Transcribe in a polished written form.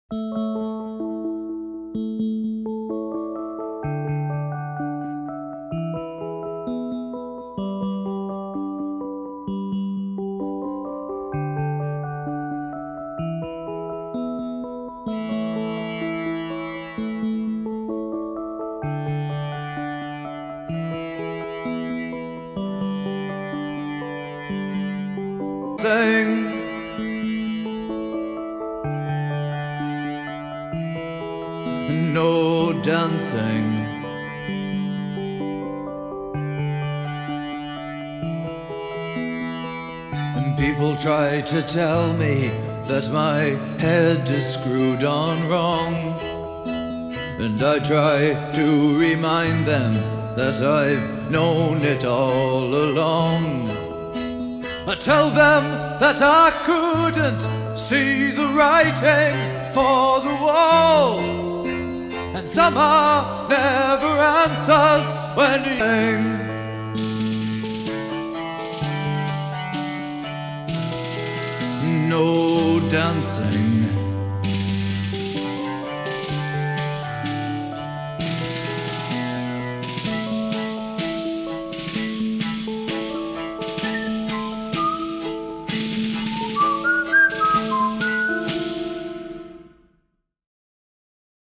Sing. No dancing. And people try to tell me that my head is screwed on wrong, and I try to remind them that I've known it all along. I tell them that I couldn't see the writing for the wall, and somehow never answers when you sing. No dancing.